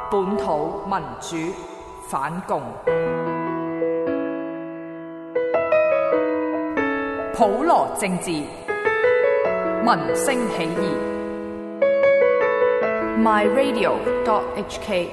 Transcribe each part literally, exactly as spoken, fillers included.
本土民主反共，普羅政治，民聲起義。My Radio dot H K。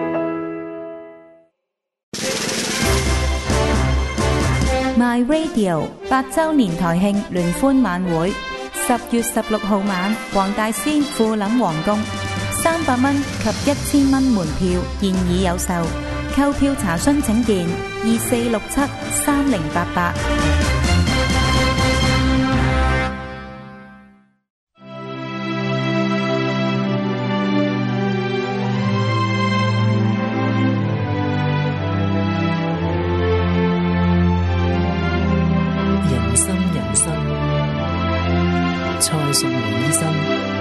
My Radio 八週年台慶聯歡晚會，十月十六號晚，黃大仙富林皇宮，三百蚊及一千蚊門票現已有售，購票查詢請電二四六七三零八八。 蔡淑梅醫生，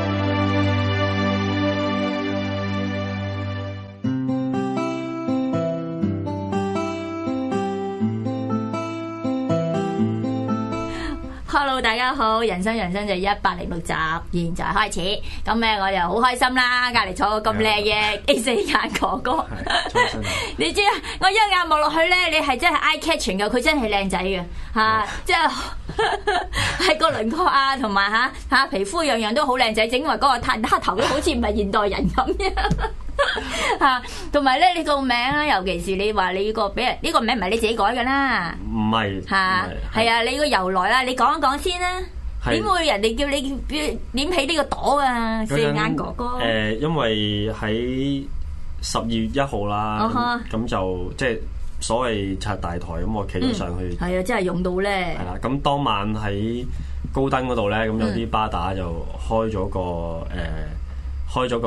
Hello， 大家好，人生人生就一百零六集，現在開始。咁咧，我就好開心啦，隔籬坐個咁靚嘅 A 四眼哥哥。你知啊，我一眼望落去咧，你係真係 eye catching 噶，佢真係靚仔嘅吓，即係係個輪廓啊，同埋吓吓皮膚樣樣都好靚仔，整埋嗰個黑黑頭都好似唔係現代人咁樣吓，同埋咧你個名啊，尤其是你話你個俾人呢個名唔係你自己改㗎啦， 唔係吓係啊，你個由來啦，你講一講先啦。點會人哋叫你點起呢個朵啊？四眼哥哥。誒、 呃，因為喺十二月一號啦，咁、uh huh. 就即係所謂拆大台，咁我企咗上去。係、 嗯、啊，真係用到咧。係啦，咁當晚喺高登嗰度咧，咁有啲巴打就開咗個誒、呃，開咗個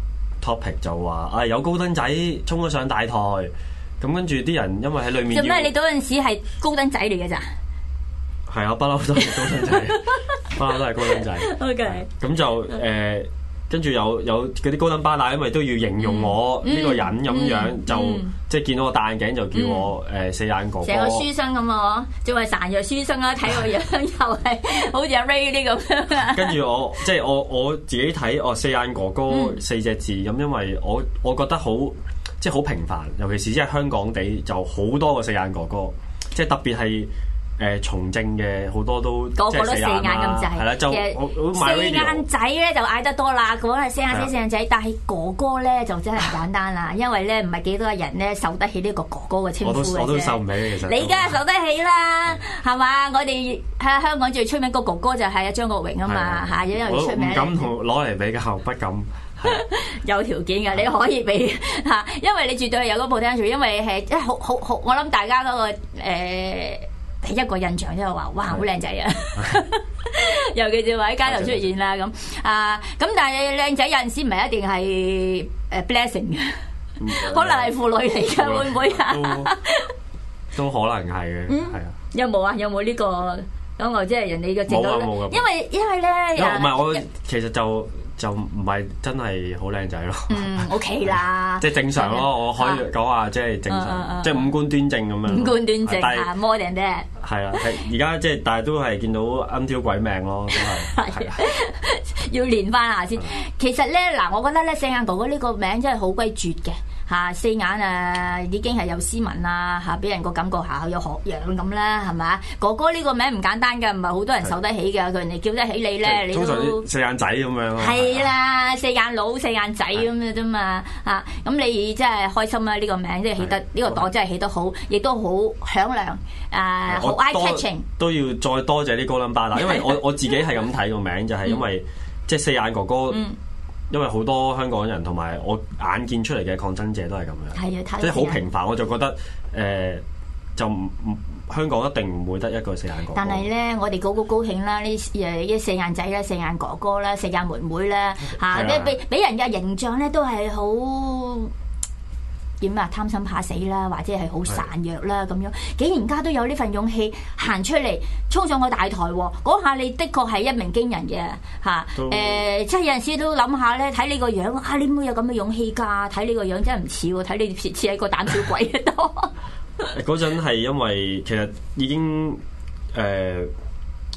topic 就話，啊有高登仔衝咗上大台，咁跟住啲人因為喺裏面。做咩？ 你嗰陣時係高登仔嚟嘅咋？ 係啊，不嬲都係高登仔，不嬲都係高登仔。 O K， 咁就誒，跟住有有嗰啲高登巴打，因為都要形容我呢個人咁樣，就即係見到我戴眼鏡就叫我誒四眼哥哥。 成個書生咁啊，仲係孱弱書生啊！睇個樣又係好似阿 Ray 呢咁樣。跟住我即係我我自己睇哦，四眼哥哥四隻字咁，因為我我覺得好即係好平凡，尤其是即係香港地就好多個四眼哥哥，即係特別係。誒從政嘅好多都個個都四眼咁滯， 係啦，就四眼仔咧就嗌得多啦，嗰係四眼仔四眼仔，但係哥哥咧就真係唔簡單啦，因為咧唔係幾多人咧受得起呢個哥哥嘅稱呼嘅啫。 我都我都受唔起其實。 你梗係受得起啦，係嘛？我哋喺香港最出名個哥哥就係阿張國榮啊嘛，嚇，因為出名。 我唔敢同攞嚟比較，不敢。 有條件嘅，你可以俾嚇，因為你絕對係有個 potential，因為係即係好好好，我諗大家嗰個誒。第一個印象即係話，哇，好靚仔啊！尤其是話喺街頭出現啦咁啊，咁但係靚仔有陣時唔係一定係誒 blessing 嘅，可能係婦女嚟嘅，會唔會啊？ 都可能係嘅，係啊。 有冇啊？有冇呢個咁我即係人哋嘅證據？ 冇啊冇啊！ 因為因為咧， 唔係我其實就。就唔係真係好靚仔咯， 嗯 OK 啦， 即係正常咯，我可以講話即係正常，即係五官端正咁樣。 五官端正啊，more than that。 係啊，係而家即係，但係都係見到啱挑鬼命咯，都係。係要練翻下先。其實咧，嗱，我覺得咧，四眼哥哥呢個名真係好鬼絕嘅嚇，四眼啊已經係有斯文啦嚇，俾人個感覺下有學養咁啦，係咪？哥哥呢個名唔簡單㗎，唔係好多人受得起㗎，佢人哋叫得起你咧，你都通常四眼仔咁樣。 係啦，四眼佬、四眼仔咁嘅啫嘛嚇，咁你真係開心啦！呢個名即係起得呢個朵真係起得好，亦都好響亮誒，好 eye catching。 都要再多謝啲高登巴打，因為我我自己係咁睇個名，就係因為即係四眼哥哥。因為好多香港人同埋我眼見出嚟嘅抗爭者都係咁樣，即係好平凡，我就覺得誒、呃、就唔唔香港一定唔會得一個四眼哥哥。 但係咧，我哋高高高興啦！呢誒啲四眼仔啦、四眼哥哥啦、四眼妹妹啦嚇，即係俾俾人嘅形象咧都係好點啊，貪心怕死啦，或者係好孱弱啦咁樣，竟然家都有呢份勇氣行出嚟衝上個大台喎！嗰下你的確係一鳴驚人嘅嚇，誒、呃，即係有陣時都諗下咧，睇你個樣啊，你唔會有咁嘅勇氣㗎？睇你個樣真係唔似喎，睇你似似係個膽小鬼多。 嗰陣係因為其實已經誒。呃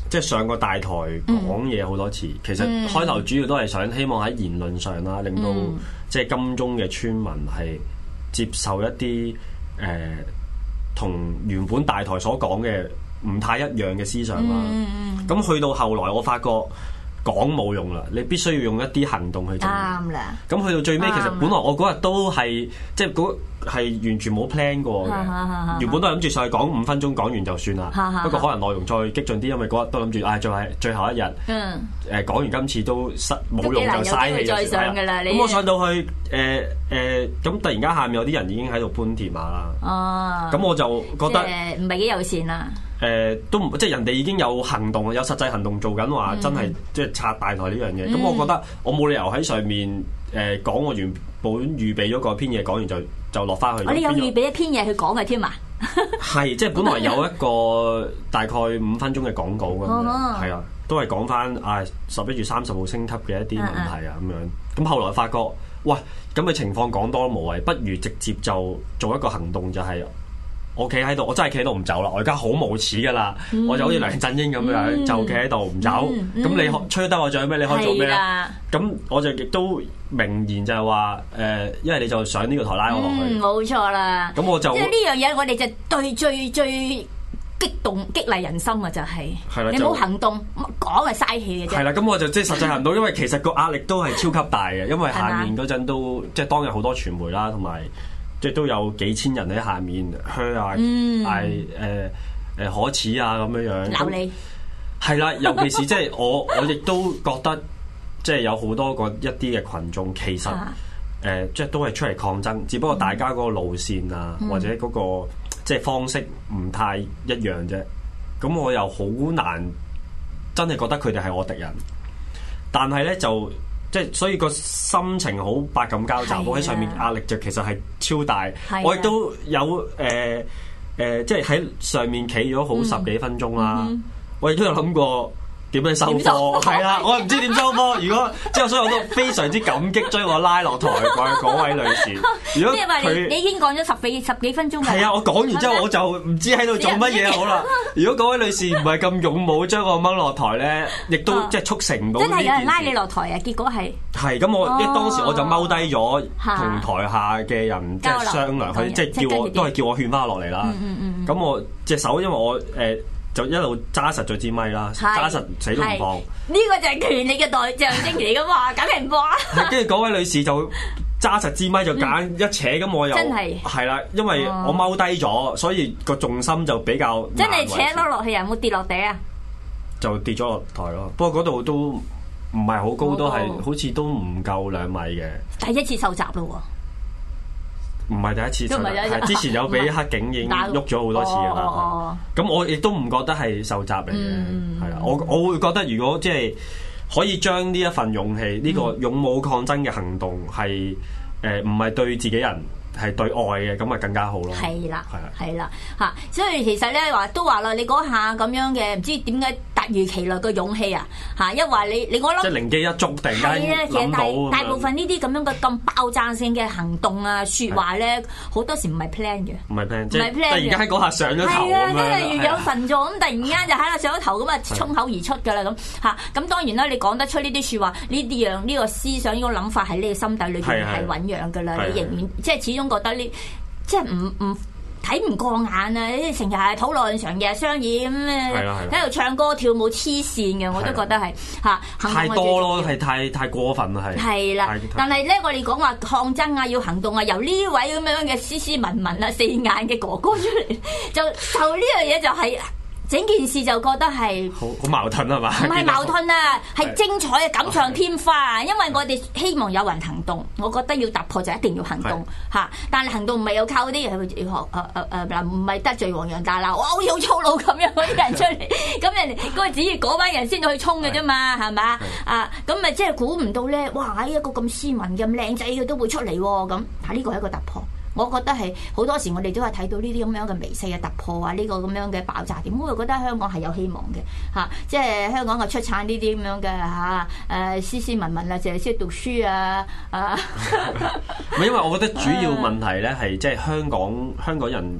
即係上過大台講嘢好多次。嗯、其實開頭主要都係想希望喺言論上啦，令到、嗯、即係金鐘嘅村民係接受一啲誒同原本大台所講嘅唔太一樣嘅思想啦。咁、嗯、去到後來，我發覺講冇用啦，你必須要用一啲行動去做。啱啦。咁去到最尾，其實本來我嗰日都係即係嗰係完全冇 plan 過嘅。原本都係諗住上去講五分鐘，講完就算啦。不過可能內容再激進啲，因為嗰日都諗住，唉，最係最後一日。嗯。誒，講完今次都失冇用就嘥氣。再上㗎啦，你。咁我上到去誒誒，咁突然間下面有啲人已經喺度搬鐵馬啦。哦。咁我就覺得誒唔係幾友善啦。 誒、呃、都唔即係人哋已經有行動，有實際行動做緊話，真係、嗯、即係拆大台呢樣嘢。咁、嗯、我覺得我冇理由喺上面誒、呃、講我原本預備咗個篇嘢，講完就就落翻去。 我哋有預備一篇嘢去講嘅添啊！ 係即係本來有一個大概五分鐘嘅講稿咁樣，係啊，都係講翻啊十一月三十號升級嘅一啲問題啊咁樣。咁後來發覺，喂咁嘅情況講多都無謂，不如直接就做一個行動，就係、是。我企喺度，我真係企喺度唔走啦！我而家好無恥噶啦，嗯、我就好似梁振英咁樣，嗯、就企喺度唔走。咁、嗯嗯、你吹得我獎咩？你可以做咩咧？咁的我就亦都明言就係話，誒、呃，因為你就上呢個台拉我落去。冇、嗯、錯啦。咁我就即係呢樣嘢，我哋就對最最激動激勵人心啊！就係、是，的你冇行動講係嘥氣嘅啫。係啦，咁我就即係實際行動，因為其實個壓力都係超級大嘅，因為下面嗰陣都即係當日好多傳媒啦，同埋。即係都有幾千人喺下面噓啊，嗌誒誒可恥啊咁樣樣。鬧你係啦，尤其是即係我我亦都覺得即係有好多個一啲嘅群眾其實誒、呃、即係都係出嚟抗爭，只不過大家嗰個路線啊、嗯、或者嗰、嗰個即係方式唔太一樣啫。咁我又好難真係覺得佢哋係我敵人，但係咧就。即係所以個心情好百感交集，我喺上面壓力就其實係超大，的我亦都有誒誒、呃呃，即係喺上面企咗好十幾分鐘啦，嗯嗯、我亦都有諗過。點樣收科？係啦，我唔知點收科。如果即係，所以我都非常之感激將我拉落台嗰嗰位女士。如果佢你已經講咗十幾十幾分鐘。係啊，我講完之後我就唔知喺度做乜嘢好啦。如果嗰位女士唔係咁勇武將我掹落台咧，亦都即係促成唔到。真係有人拉你落台啊！結果係係咁，我即係當時我就踎低咗，同台下嘅人即係商量，佢即係叫我都係叫我勸翻落嚟啦。咁我隻手因為我誒。就一路揸實咗支咪啦，揸實死都唔放。呢個就係權力嘅代象徵嚟噶嘛，梗係唔放啦。跟住嗰位女士就揸實支咪就揀一扯，咁我又真係係啦，因為我踎低咗，所以個重心就比較真係扯咗落去，有冇跌落地啊？就跌咗落台咯。不過嗰度都唔係好高，都係好似都唔夠兩米嘅。第一次受襲咯喎！唔係第一次，係之前有俾黑警已經喐咗好多次㗎啦。咁我亦都唔覺得係受襲嚟嘅，係啦、嗯。我我會覺得如果即係可以將呢一份勇氣，呢、呢個勇武抗爭嘅行動係誒唔係對自己人。係對外嘅，咁咪更加好咯。係啦，係啦，係啦，嚇！所以其實咧話都話啦，你嗰下咁樣嘅唔知點解突如其來嘅勇氣啊嚇！一話你你我諗即係靈機一觸，突然間諗到。大部分呢啲咁樣嘅咁爆炸性嘅行動啊、説話咧，好多時唔係 plan 嘅。唔係 plan，即係突然間喺嗰下上咗頭咁樣。係啊，真係如有神助咁，突然間就喺度上咗頭咁啊，衝口而出㗎啦咁嚇！咁當然啦，你講得出呢啲説話，呢啲樣呢個思想、呢個諗法喺你嘅心底裏邊係醖釀㗎啦。你仍然即係始終。覺得呢，即係唔唔睇唔過眼啊！成日係討論，成日商議咁誒，喺度唱歌跳舞黐線嘅，我都覺得係嚇。太多咯，係太太過分啦，係。係啦，但係咧，我哋講話抗爭啊，要行動啊，由呢位咁樣嘅斯斯文文啊、四眼嘅哥哥出嚟，就就呢樣嘢就係。整件事就覺得係好好矛盾係嘛？唔係矛盾啊，係精彩嘅錦上添花。因為我哋希望有人行動，我覺得要突破就一定要行動嚇。但係行動唔係要靠啲人去學誒誒誒嗱，唔係得罪黃洋達啦，哇好似好粗魯咁樣嗰啲人出嚟，咁人哋嗰個只要嗰班人先去衝嘅啫嘛，係嘛啊？咁咪即係估唔到咧，哇！一個咁斯文咁靚仔嘅都會出嚟喎，咁嚇呢個係一個突破。我覺得係好多時我哋都係睇到呢啲咁樣嘅微細嘅突破啊，呢、這個咁樣嘅爆炸點，我會覺得香港係有希望嘅嚇、啊，即係香港係出產呢啲咁樣嘅嚇誒斯斯文文啊，淨係識讀書啊啊！唔係因為我覺得主要問題咧係即係香港香港人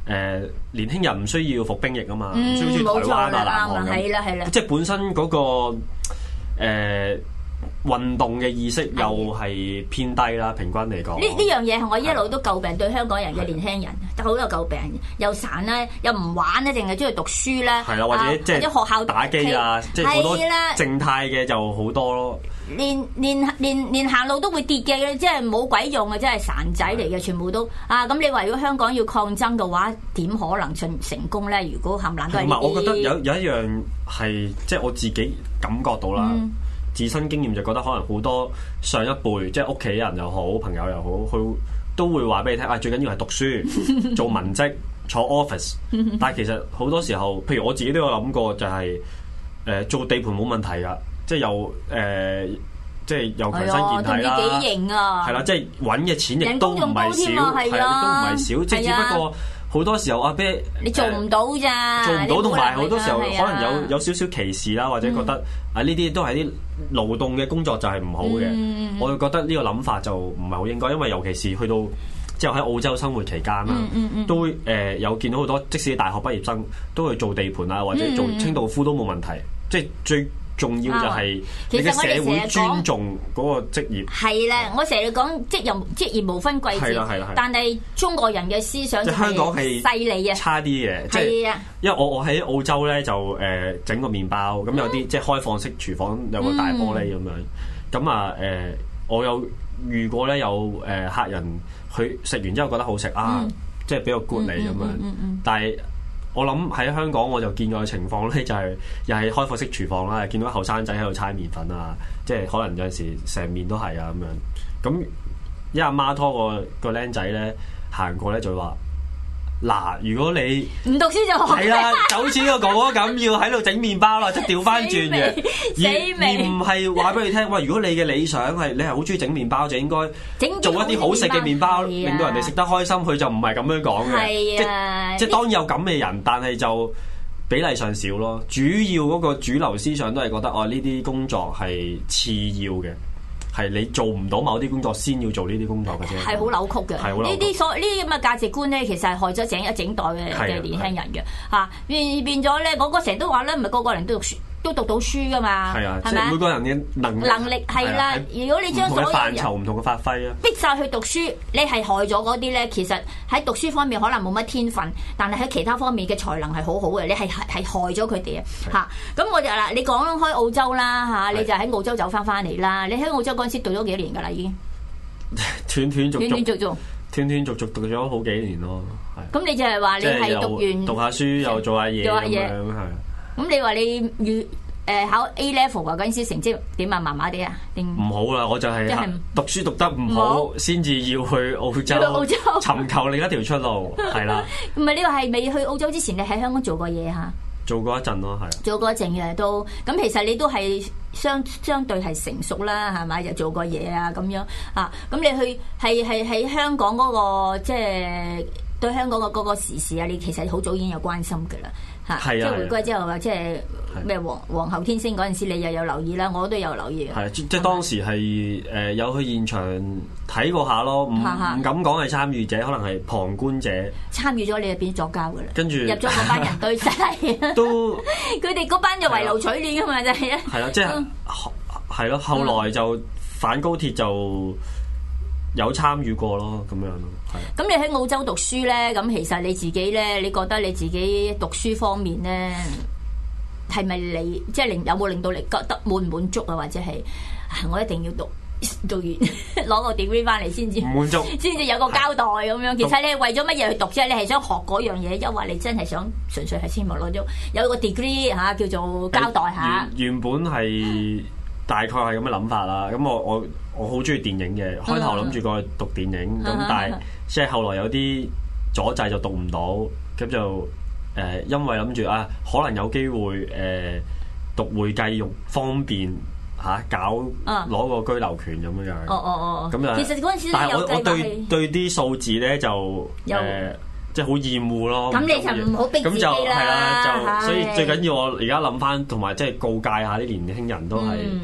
誒年輕人唔需要服兵役啊嘛，唔、 嗯、 需要去台灣啊、南韓係啦係啦， 即係本身嗰、那個誒、呃、運動嘅意識又係偏低啦，平均嚟講。 呢呢樣嘢係我一路都詬病對香港人嘅年輕人，好有詬病，又散啦，又唔玩咧，淨係中意讀書啦， 係啦，或者即係學校打機啊，即係好多靜態嘅就好多咯。 連連連連行路都會跌嘅，即係冇鬼用嘅，真係散仔嚟嘅，全部都啊！咁你話如果香港要抗爭嘅話，點可能成成功咧？如果冚唪唥都係呢啲。同埋我覺得有有一樣係即係我自己感覺到啦，嗯、自身經驗就覺得可能好多上一輩即係屋企人又好，朋友又好，佢都會話俾你聽啊，最緊要係讀書、做文職、坐 office。但係其實好多時候，譬如我自己都有諗過、就係，就係誒做地盤冇問題㗎。即係又誒、呃，即係又強身健體啦， 幾型啊！ 係啦，即係揾嘅錢亦都唔係少，係啊，都唔係少。即係只不過好多時候啊，俾你做唔到咋， 做唔到，同埋好多時候可能有有少少歧視啦，或者覺得啊呢啲都係啲勞動嘅工作就係唔好嘅。嗯、我會覺得呢個諗法就唔係好應該，因為尤其是去到即係喺澳洲生活期間啦，嗯嗯嗯、都會誒、呃、有見到好多，即使大學畢業生都去做地盤啊，或者做清道夫都冇問題。即係最重要就係你嘅社會尊重嗰個職業。係啦， 我成日講職業職業無分貴賤，但係中國人嘅思想就係香港係犀利啊， 差啲嘅。即係因為我我喺澳洲咧就誒整個麵包，咁有啲即係開放式廚房，有個大玻璃咁樣。咁啊誒，我有遇過咧有誒客人去食完之後覺得好食啊，即係比較 good 你咁樣，但係。我諗喺香港我就見過嘅情況咧，就係又係開放式廚房啦，見到後生仔喺度搓麵粉啊，即係可能有陣時成面都係啊咁樣。咁一阿媽拖個個僆仔咧行過咧就話：嗱，如果你唔讀書就學， 係啦，就好似呢個哥哥咁，要喺度整麵包啦，即係調翻轉嘅，而而唔係話俾你聽，喂，如果你嘅理想係你係好中意整麵包，就應該做一啲好食嘅麵包，令到人哋食得開心。佢就唔係咁樣講嘅，即係即係當然有咁嘅人，但係就比例上少咯。主要嗰個主流思想都係覺得哦，呢啲工作係次要嘅。係你做唔到某啲工作先要做呢啲工作嘅啫，係好扭曲嘅。呢啲所呢啲咁嘅價值觀咧，其實係害咗整一整代嘅嘅年輕人嘅嚇，變變咗咧，我個成日都話咧，唔係個個人都讀書都讀到書噶嘛，係啊，即係每個人嘅能力能力係啦。如果你將所有範疇唔同嘅發揮啊，逼晒去讀書，你係害咗嗰啲咧。其實喺讀書方面可能冇乜天分，但係喺其他方面嘅才能係好好嘅。你係係害咗佢哋啊嚇。咁我就嗱，你講開澳洲啦嚇，你就喺澳洲走翻翻嚟啦。你喺澳洲嗰陣時讀咗幾年㗎啦已經？斷斷續續，斷斷續續，斷斷續續讀咗好幾年咯。係。咁你就係話你係讀完讀下書又做下嘢咁樣係。咁你話你預誒考 A level 啊嗰陣時成績點啊？麻麻地啊？定唔好啦？我就係讀書讀得唔好，先至要去澳洲澳洲尋求另一條出路，係啦。唔係你話係未去澳洲之前，你喺香港做過嘢嚇？做過一陣咯，係。做過一陣嘅都咁，其實你都係相相對係成熟啦，係咪？又做過嘢啊咁樣啊？咁你去係係喺香港嗰個即係對香港嘅嗰個時事啊？你其實好早已經有關心㗎啦。嚇，即係回歸之後話，即係咩皇皇后天星嗰陣時，你又有留意啦，我都有留意。係即即當時係誒有去現場睇過下咯，唔唔敢講係參與者，可能係旁觀者。參與咗你就變作家㗎啦，跟住入咗嗰班人堆曬，都佢哋嗰班就圍爐取暖㗎嘛，就係啊。係啦，即係係咯，後來就反高鐵就有參與過咯，咁樣咯。咁你喺澳洲讀書咧，咁其實你自己咧，你覺得你自己讀書方面咧，係咪你即係令有冇令到你覺得滿唔滿足啊？或者係我一定要讀讀完攞個 degree 翻嚟先至滿足，先至有個交代咁樣。其實你係為咗乜嘢去讀啫？你係想學嗰樣嘢，抑或你真係想純粹係希望攞咗有個 degree 嚇，叫做交代下。原原本係大概係咁嘅諗法啦。咁我我我好中意電影嘅，開頭諗住過去讀電影，咁、uh huh. 但係即係後來有啲阻滯就讀唔到，咁就誒、呃、因為諗住啊，可能有機會誒、呃、讀會計用方便嚇、啊、搞攞個居留權咁樣樣。哦哦哦，咁啊，其實嗰陣時但係我我對對啲數字咧就誒有、呃、即係好厭惡咯。咁你就唔好逼自己啦。咁就係啦，就所以最緊要我而家諗翻，同埋即係告誡下啲年輕人都係。誒、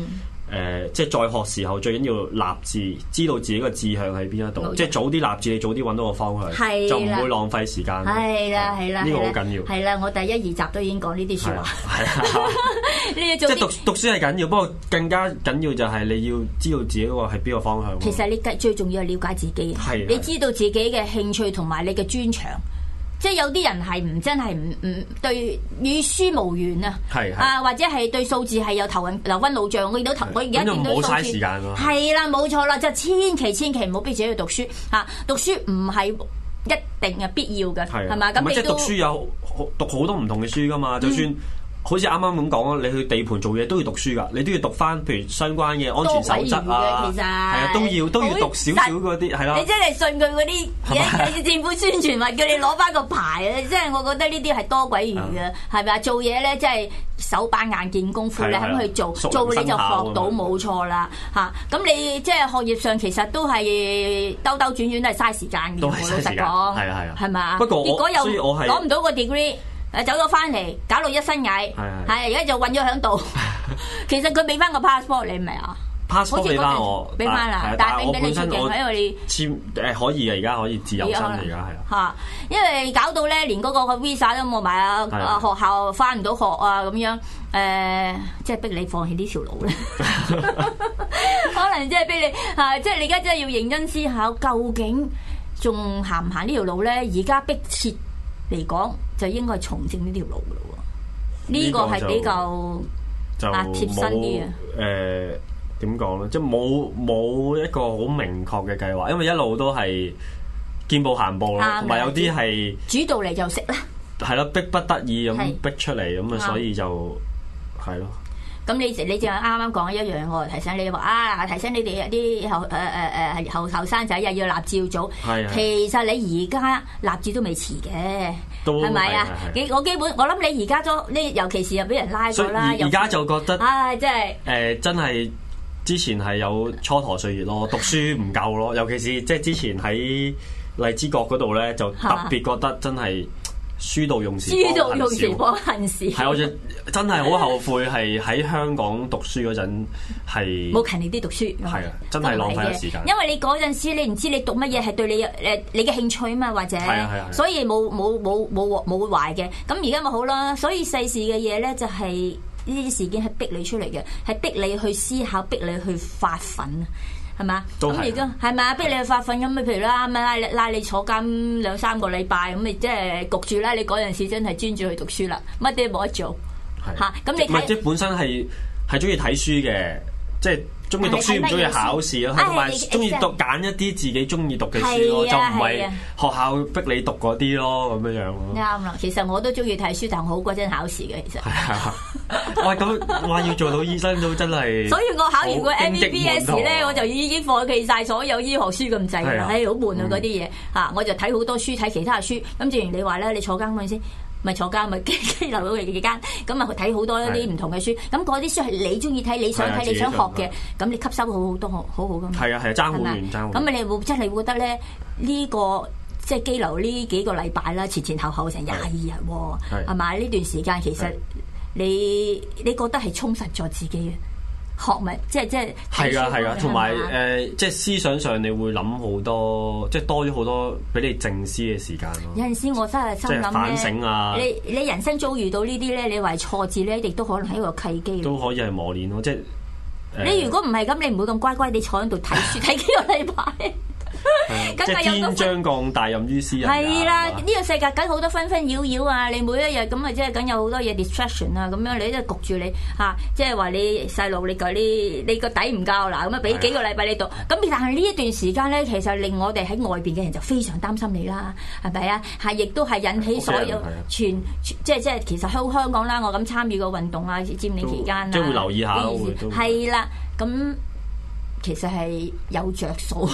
誒，即係在學時候最緊要立志，知道自己個志向喺邊一度，即係早啲立志，你早啲揾到個方向，就唔會浪費時間。 係啦，係啦， 呢個好緊要。 係啦，我第一二集都已經講呢啲説話。係啊， 即係讀讀書係緊要，不過更加緊要就係你要知道自己個係邊個方向。 其實你最重要係了解自己，你知道自己嘅興趣同埋你嘅專長。即係有啲人係唔真係唔唔對與書無緣啊，係啊，或者係對數字係有頭暈頭昏腦脹。我見到頭，我而家見到數字，冇嘥時間咯。係啦，冇錯啦，就千祈千祈唔好逼自己去讀書嚇，讀書唔係一定係必要嘅，係嘛？咁即係讀書有讀好多唔同嘅書㗎嘛，就算。好似啱啱咁講啊，你去地盤做嘢都要讀書㗎，你都要讀翻譬如相關嘅安全守則啊，係啊，都要都要讀少少嗰啲係啦。 你真係信佢嗰啲嘢，政府宣傳話叫你攞翻個牌啊！即係我覺得呢啲係多鬼餘嘅，係咪啊？做嘢咧，即係手把眼見功夫，你肯去做，做你就學到冇錯啦嚇。咁你即係學業上其實都係兜兜轉轉都係嘥時間嘅，我老實講，係啊係啊，係嘛？不過結果又攞唔到個 degree。誒走咗翻嚟，搞到一身蟻，係而家就韞咗喺度。其實佢俾翻個 passport 你咪啊 ，passport 俾翻我， 俾翻啦。但係俾你出境，因為你簽誒可以嘅，而家可以自由身而家係啊。 嚇，因為搞到咧，連嗰個 visa 都冇埋啊，啊學校翻唔到學啊咁樣，誒即係逼你放棄呢條路咧。可能即係逼你嚇，即係你而家真係要認真思考，究竟仲行唔行呢條路咧？而家迫切嚟講，就應該係從政呢條路噶咯喎，呢個係比較啊貼身啲啊。 誒點講咧？即係冇冇一個好明確嘅計劃，因為一路都係見步行步咯，同埋有啲係煮到嚟就食啦。 係咯，逼不得已咁逼出嚟咁啊，所以就係咯。 咁你你淨係啱啱講一樣，我提醒你話啊，提醒你哋啲後誒誒誒後後生仔又要立志要早。係啊。其實你而家立志都未遲嘅，係咪啊？我基本我諗你而家都呢，尤其是又俾人拉咗啦。 而家就覺得啊，真係誒，真係之前係有蹉跎歲月咯，讀書唔夠咯，尤其是即係之前喺荔枝角嗰度咧，就特別覺得真係。書到用時書到用時方恨少， 係我就真係好後悔，係喺香港讀書嗰陣係冇勤力啲讀書， 係啊，真係浪費咗時間。 因為你嗰陣時你唔知你讀乜嘢係對你誒你嘅興趣啊嘛，或者係啊係啊， 所以冇冇冇冇冇壞嘅。咁而家咪好啦，所以世事嘅嘢咧就係呢啲事件係逼你出嚟嘅，係逼你去思考，逼你去發奮。係嘛？咁而家係咪啊？逼你去發奮咁啊？譬如啦，咪拉你拉你坐監兩三個禮拜，咁咪即係焗住啦。你嗰陣時真係專注去讀書啦，乜都冇得做嚇。咁你唔係即係本身係係中意睇書嘅，即係中意讀書唔中意考試咯，同埋中意讀揀一啲自己中意讀嘅書咯，就唔係學校逼你讀嗰啲咯，咁樣樣咯。 啱啦，其實我都中意睇書，但係我好鬼憎考試嘅，其實。係啊， 喂，咁話要做到醫生都真係。 所以我考完個 M B B S 咧，我就已經放棄晒所有醫學書咁滯啦，唉，好悶啊嗰啲嘢嚇，我就睇好多書，睇其他書。咁正如你話咧，你坐監嗰陣時。咪坐監咪羈羈留到佢幾間，咁啊睇好多一啲唔同嘅書，咁嗰啲書係你中意睇、你想睇、你想學嘅，咁你吸收好好多，好好好噶嘛。係啊係啊，爭好遠爭好遠。咁你會真係會覺得咧，呢個即係羈留呢幾個禮拜啦，前前後後成廿二日喎，係咪？呢段時間其實你你覺得係充實咗自己嘅。學咪即係即係係啊係啊，同埋誒即係思想上你會諗好多，即係多咗好多俾你靜思嘅時間咯。 有陣時我真係心諗反省啊！ 你你人生遭遇到呢啲咧，你話挫折咧，亦都可能係一個契機。 都可以係磨練咯，即係、呃、 你如果唔係咁，你唔會咁乖乖地坐喺度睇書睇幾個禮拜。 即係天將降大任於斯人。 係啦，呢個世界梗好多紛紛擾擾啊！你每一日咁啊，即係梗有好多嘢 distraction 啊，咁樣你都係焗住你嚇，即係話你細路你個你你個底唔夠嗱，咁啊俾幾個禮拜你讀。咁但係呢一段時間咧，其實令我哋喺外邊嘅人就非常擔心你啦，係咪啊？係亦都係引起所有全即係即係其實香香港啦，我咁參與個運動啊，佔領期間啊， 即係會留意下咯， 係啦，咁。其實係有着數，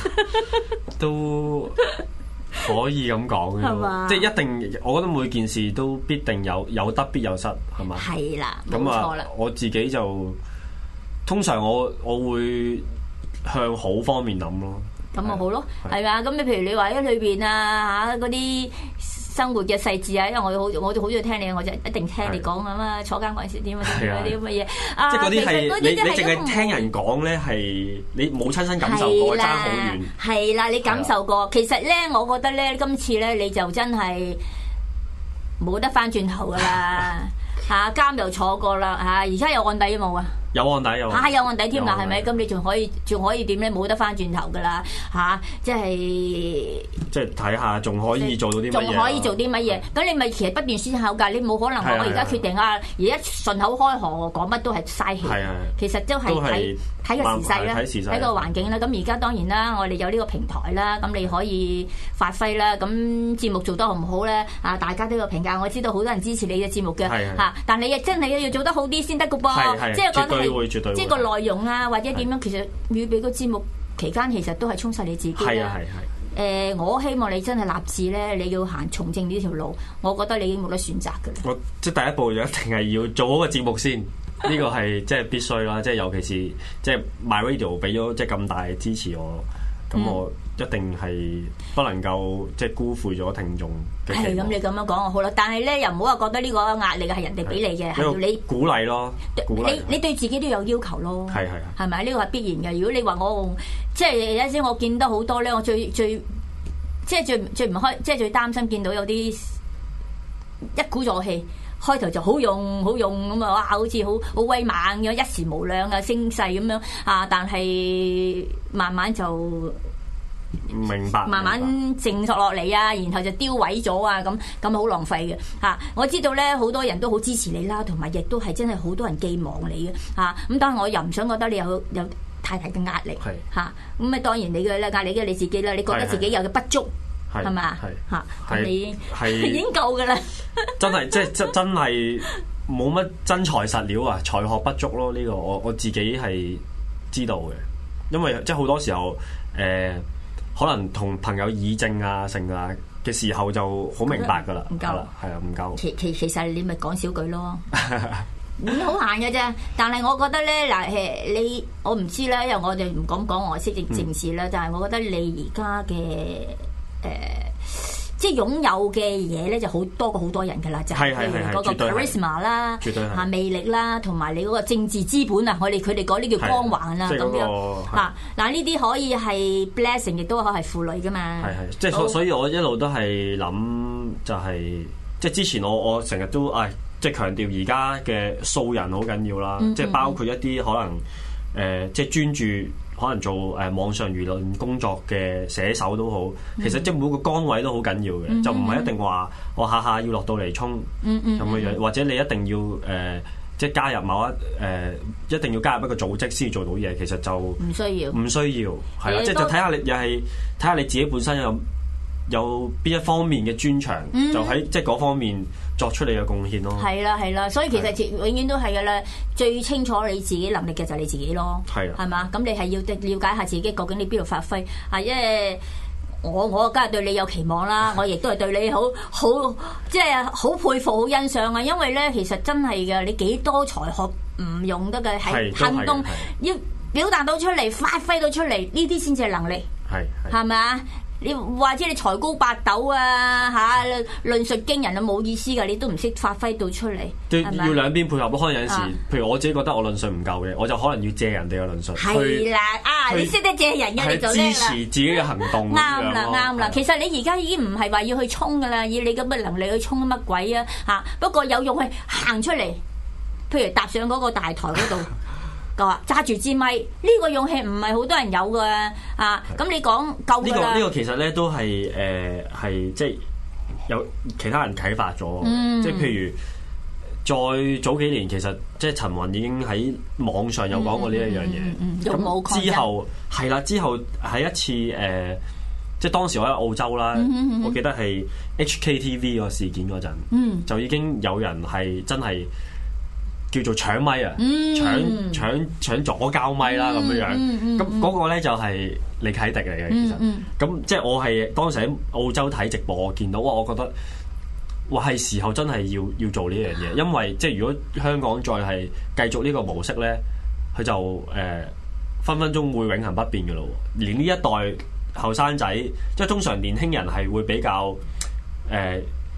都可以咁講嘅，即係一定。我覺得每件事都必定有有得必有失，係嘛？ 係啦，冇錯啦。 我自己就通常我我會向好方面諗咯。 咁咪好咯，係啊。咁你譬如你話喺裏邊啊嚇嗰啲生活嘅細節啊，因為我好我好中意聽你，我就一定聽你講啊嘛，坐監嗰陣時點啊點啊啲咁嘅嘢。 即係嗰啲係你你淨係聽人講咧，係你冇親身感受過，爭好遠。 係啦，你感受過，其實咧，我覺得咧，今次咧，你就真係冇得翻轉頭噶啦嚇，監又坐過啦嚇，而家有案底冇啊？ 有案底有嚇，有案底添啦，係咪？咁你仲可以仲可以點咧？冇得翻轉頭噶啦嚇，即係即係睇下仲可以做到啲乜嘢？ 仲可以做啲乜嘢？咁你咪其實不斷思考㗎，你冇可能話我而家決定啊，而家順口開河講乜都係嘥氣。係啊，其實都係睇睇個時勢啦，睇個環境啦。咁而家當然啦，我哋有呢個平台啦，咁你可以發揮啦。咁節目做得好唔好咧？啊，大家都有評價，我知道好多人支持你嘅節目嘅嚇，但你亦真係要做得好啲先得㗎噃，即係講。即係個內容啊，或者點樣，其實要俾個節目期間，其實都係充實你自己啦。係啊係係。誒，我希望你真係立志咧，你要行從政呢條路，我覺得你已經冇得選擇㗎啦。 我即係第一步就一定係要做好個節目先，呢個係即係必須啦。即係尤其是即係 My Radio 俾咗即係咁大嘅支持我，咁我一定係不能夠即係辜負咗聽眾。 係咁，你咁樣講我好啦，但係咧又唔好話覺得呢個壓力係人哋俾你嘅，係要你鼓勵咯。鼓勵你你對自己都有要求咯。 係係係咪？呢個係必然嘅。如果你話我即係有陣時我見得好多咧，我最最即係最最唔開，即係最擔心見到有啲一鼓作氣，開頭就好用好用咁啊！哇，好似好好威猛咁，一時無兩啊，聲勢咁樣啊，但係慢慢就。 明白， 慢慢靜落落嚟啊，然後就丟毀咗啊，咁咁好浪費嘅嚇。我知道咧，好多人都好支持你啦，同埋亦都係真係好多人寄望你嘅嚇。咁當然我又唔想覺得你有有太大嘅壓力嚇。咁啊，當然你嘅咧壓力嘅你自己啦，你覺得自己有嘅不足係咪啊？嚇，咁你係已經夠噶啦。 真係即係真真係冇乜真材實料啊，才學不足咯。呢個我我自己係知道嘅，因為即係好多時候誒。可能同朋友議政啊、成啊嘅時候就好明白噶啦， 唔夠， 係啊，唔夠。 其其其實你咪講少句咯，咁好閒嘅啫。但係我覺得咧，嗱誒，你我唔知啦，因為我哋唔敢講外式政政治啦。但係我覺得你而家嘅誒，即係擁有嘅嘢咧，就好多過好多人噶啦，就係譬如嗰個 charisma 啦，嚇魅力啦，同埋你嗰個政治資本啊，我哋佢哋講呢叫光環啦，咁樣嗱嗱呢啲可以係 blessing，亦都可係負累噶嘛。係係， 即係所所以我一路都係諗就係，即係之前我我成日都誒，即係強調而家嘅素人好緊要啦，即係包括一啲可能誒，即係專注。可能做誒網上輿論工作嘅寫手都好，其實即係每個崗位都好緊要嘅，嗯、就唔係一定話我下下要落到嚟衝咁嘅樣，或者你一定要誒、呃、即係加入某一誒、呃、一定要加入一個組織先做到嘢，其實就唔需要， 唔需要係啦，即係就睇下你又係睇下你自己本身有有邊一方面嘅專長，嗯、就喺即係嗰方面作出你嘅貢獻咯。 係啦係啦，所以其實永遠都係噶啦，最清楚你自己能力嘅就係你自己咯。係係嘛，咁你係要了解下自己究竟你邊度發揮啊？因為我我梗係對你有期望啦，我亦都係對你好好即係好佩服、好欣賞啊！因為咧，其實真係嘅，你幾多才學唔用得嘅，喺行動要表達到出嚟、發揮到出嚟，呢啲先至係能力。係係咪啊？你或者你才高八斗啊嚇，論述驚人啊，冇意思㗎，你都唔識發揮到出嚟。 要要兩邊配合，可能有陣時，啊、譬如我自己覺得我論述唔夠嘅，我就可能要借人哋嘅論述。 係啦，啊，你識得借人嘅，你就叻啦。支持自己嘅行動。 啱啦，啱啦。其實你而家已經唔係話要去衝㗎啦，以你咁嘅能力去衝乜鬼啊嚇？不過有勇氣行出嚟，譬如踏上嗰個大台嗰度。揸住支咪，呢、呢個勇氣唔係好多人有㗎啊！咁你講夠㗎啦。呢、呢個呢、 呢個其實咧都係誒係即係有其他人啟發咗，嗯、即係譬如再早幾年，其實即係陳雲已經喺網上有講過呢一樣嘢。咁之後係啦，之後喺一次誒、呃，即係當時我喺澳洲啦，嗯嗯嗯我記得係 H K T V 個事件嗰陣，嗯、就已經有人係真係。叫做搶咪啊！嗯、搶搶搶左膠咪啦咁樣樣，咁嗰、嗯嗯、個咧就係李啟迪嚟嘅，其實，咁、嗯嗯、即係我係當時喺澳洲睇直播，我見到哇，我覺得哇係時候真係要要做呢樣嘢，因為即係如果香港再係繼續呢個模式咧，佢就誒、呃、分分鐘會永恆不變嘅咯。連呢一代後生仔，即係通常年輕人係會比較誒。呃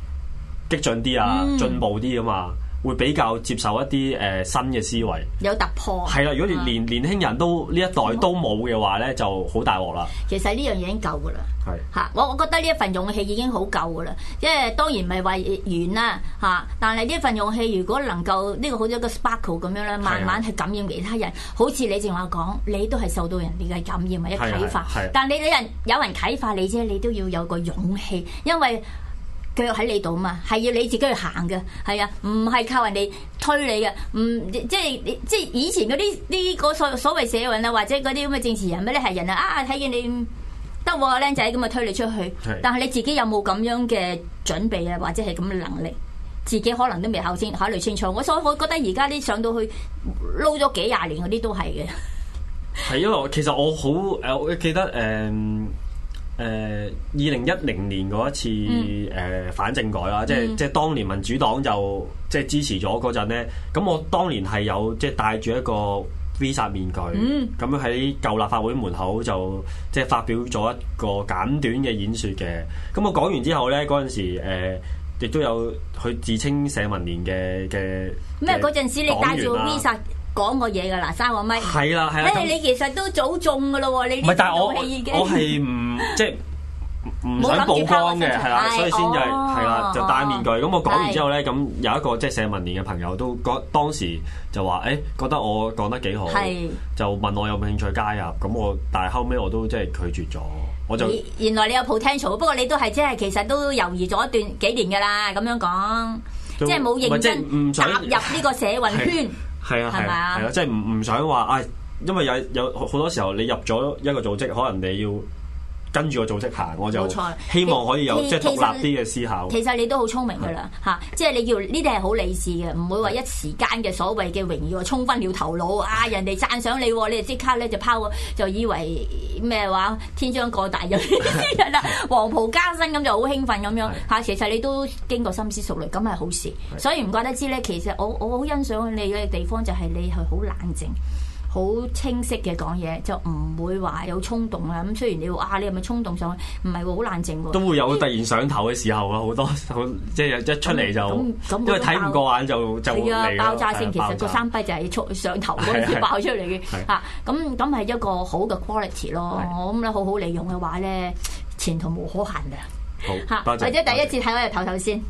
激進啲啊，進、嗯、步啲噶嘛。會比較接受一啲誒、呃、新嘅思維， 有突破。係啦，如果連、嗯、年輕人都呢一代都冇嘅話咧，就好大鑊啦。 其實呢樣嘢已經夠噶啦。係嚇是，我我覺得呢一份勇氣已經好夠噶啦。因為當然唔係話完啦嚇，但係呢一份勇氣如果能夠呢、這個好似一個 sparkle 咁樣咧，慢慢去感染其他人。的好似你正話講，你都係受到人哋嘅感染或者啟發。但係你有人有人啟發你啫，你都要有個勇氣，因為腳喺你度嘛，係要你自己去行嘅，係啊，唔係靠人哋推你嘅，唔即係即係以前嗰啲呢個所所謂社運啊，或者嗰啲咁嘅政治人物咧，係人啊啊睇見你得喎僆仔咁啊推你出去，是但係你自己有冇咁樣嘅準備啊，或者係咁嘅能力，自己可能都未考清考慮清楚。我所以我覺得而家啲上到去撈咗幾廿年嗰啲都係嘅。 係因為其實我好誒，我記得誒。嗯誒二零一零年嗰一次誒、嗯呃、反政改啦，即係、嗯、即係當年民主黨就即係支持咗嗰陣咧，咁我當年係有即係戴住一個 Visa 面具，咁、嗯、樣喺舊立法會門口就即係發表咗一個簡短嘅演說嘅。咁我講完之後咧，嗰陣時誒亦都有佢自稱社民連嘅嘅咩嗰陣時你戴住 Visa。講過嘢噶啦，三個咪係啦係啦。 誒，你其實都早中噶咯喎，你唔係，但係我我係唔即係唔想曝光嘅，係啦，所以先就係係啦，就戴面具。咁我講完之後咧，咁有一個即係社民連嘅朋友都覺當時就話誒，覺得我講得幾好，就問我有冇興趣加入。咁我但係後尾我都即係拒絕咗。我就原來你有 potential，不過你都係即係其實都猶豫咗一段幾年噶啦。咁樣講，即係冇認真踏入呢個社運圈。 係啊係啊係啊，即係唔唔想話啊，因為有有好多時候你入咗一個組織，可能你要跟住個組織行，我就希望可以有即係獨立啲嘅思考。 其實你都好聰明噶啦嚇，即係你要呢啲係好理智嘅，唔會話一時間嘅所謂嘅榮耀衝昏了頭腦啊！人哋讚賞你，你就即刻咧就拋，就以為咩話天將過大任啲人啦，黃袍加身咁就好興奮咁樣嚇。其實你都經過深思熟慮，咁係好事。所以唔怪得知咧，其實我我好欣賞你嘅地方就係你係好冷靜。好清晰嘅講嘢，就唔會話有衝動啊！咁雖然你話啊，你係咪衝動上去？唔係喎，好冷靜喎。都會有突然上頭嘅時候啊！好多好即係一出嚟就，因為睇唔過眼就就嚟啦。 爆炸性其實個三批就係出上頭嗰陣時爆出嚟嘅嚇。咁咁係一個好嘅 quality 咯。我諗咧好好利用嘅話咧，前途無可限量。 好， 或者第一次睇我哋頭頭先。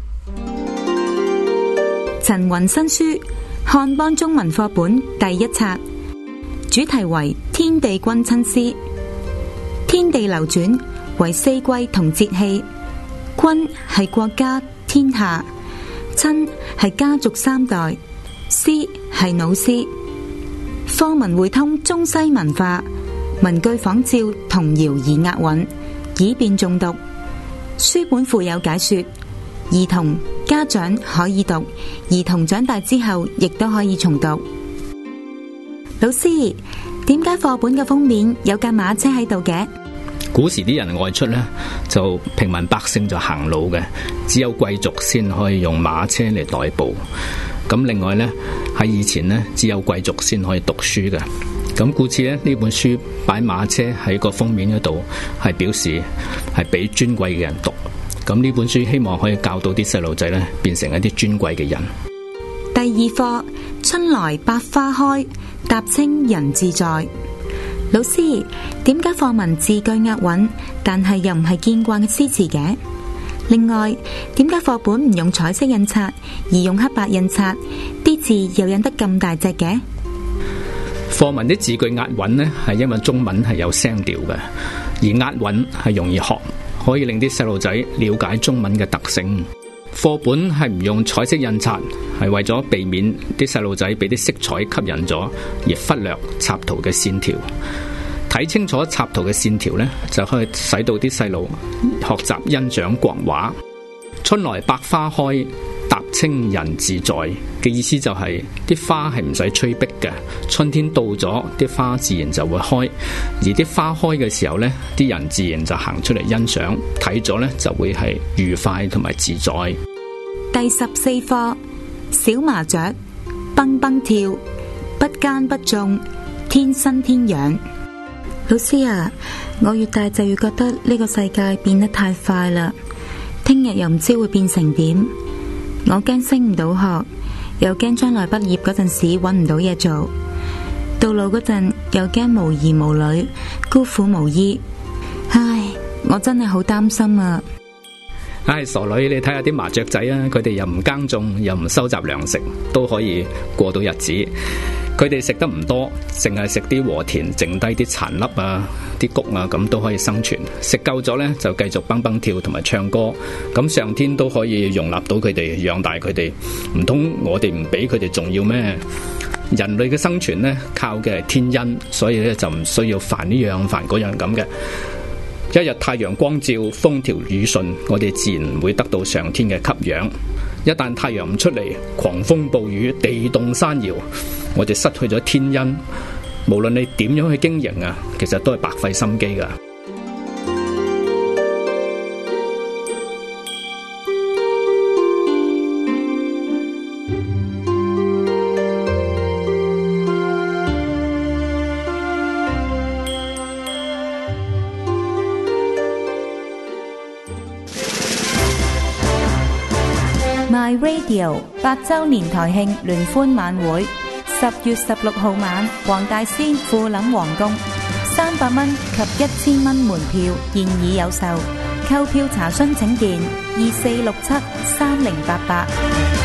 陳雲新書漢邦中文課本第一冊。主題為天地君親師，天地流轉為四季同節氣，君係國家天下，親係家族三代，師係老師。課文匯通中西文化，文句仿照童謠而押韻，以便誦讀。書本附有解說，兒童家長可以讀，兒童長大之後亦都可以重讀。老師，點解課本嘅封面有架馬車喺度嘅？ 古時啲人外出呢，就平民百姓就行路嘅，只有貴族先可以用馬車嚟代步。咁另外呢，喺以前呢，只有貴族先可以讀書嘅。咁故此呢，呢本書擺馬車喺個封面嗰度，係表示係俾尊貴嘅人讀。咁呢本書希望可以教到啲細路仔呢，變成一啲尊貴嘅人。 第二課，春來百花開，踏青人自在。老師，點解課文字句押韻，但係又唔係見慣嘅詩詞嘅？另外，點解課本唔用彩色印刷，而用黑白印刷？啲字又印得咁大隻嘅？ 課文啲字句押韻呢，係因為中文係有聲調嘅，而押韻係容易學，可以令啲細路仔了解中文嘅特性。課本係唔用彩色印刷，係為咗避免啲細路仔俾啲色彩吸引咗，而忽略插圖嘅線條。睇清楚插圖嘅線條呢，就可以使到啲細路學習欣賞國畫。春來百花開，踏青人自在嘅意思就係、是、啲花係唔使催逼嘅，春天到咗，啲花自然就會開，而啲花開嘅時候呢，啲人自然就行出嚟欣賞，睇咗呢就會係愉快同埋自在。 第十四課，小麻雀蹦蹦跳，不耕不種，天生天養。老師啊，我越大就越覺得呢個世界變得太快啦，聽日又唔知會變成點。 我驚升唔到學，又驚將來畢業嗰陣時搵唔到嘢做，到老嗰陣又驚無兒無女，孤苦無依。唉，我真係好擔心啊！ 唉，傻女，你睇下啲麻雀仔啊，佢哋又唔耕種，又唔收集糧食，都可以過到日子。佢哋食得唔多，淨係食啲禾田剩低啲殘粒啊、啲穀啊，咁都可以生存。食夠咗呢，就繼續蹦蹦跳同埋唱歌，咁上天都可以容納到佢哋，養大佢哋。唔通我哋唔俾佢哋重要咩？人類嘅生存呢，靠嘅係天恩，所以咧就唔需要煩呢樣煩嗰樣咁嘅。一日太陽光照，風調雨順，我哋自然會得到上天嘅給養。一旦太陽唔出嚟，狂風暴雨，地動山搖，我哋失去咗天恩。無論你點樣去經營啊，其實都係白費心機噶。 My Radio 八周年台慶聯歡晚會，十月十六號晚，黃大仙富林皇宮，三百蚊及一千蚊門票現已有售，購票查詢請電二四六七三零八八。